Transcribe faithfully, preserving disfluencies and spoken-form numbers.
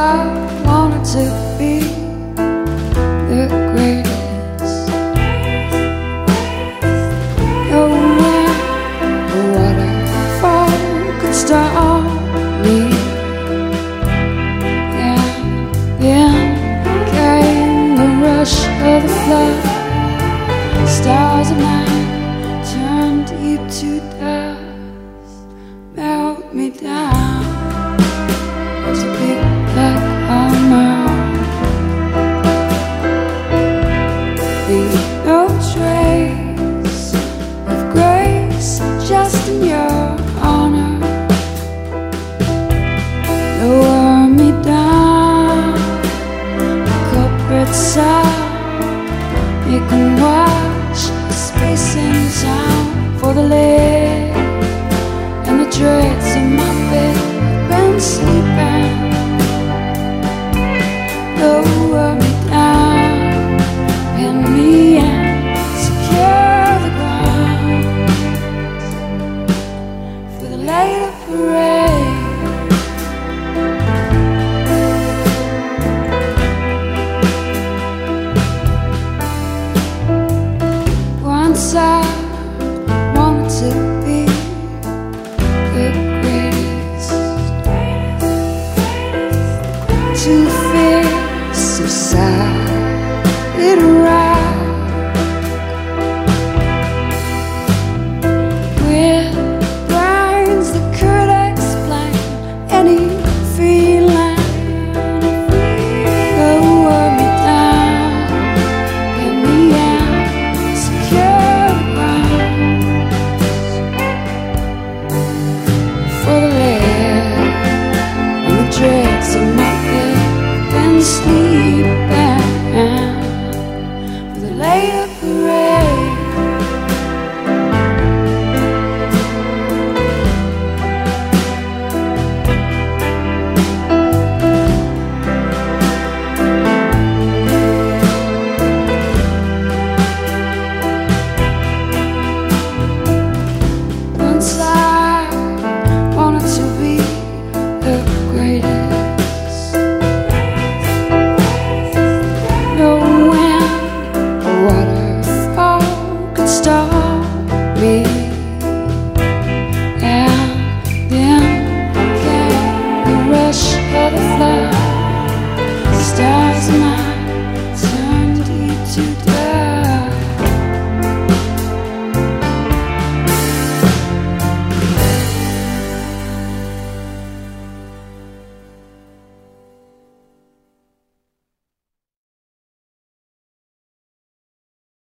I wanted to be the greatest. Oh, when the waterfall could stop me, and then came the rush of the flood. Stars of night turned deep to dust, melt me down to a big black hammer. Leave no trace of grace, just in your honor. Lower me down the culprit side. You can watch the space in sound for the leg and the dregs of my bed. I've been sleeping. Lower me down, pin me in, secure the ground for the later parade.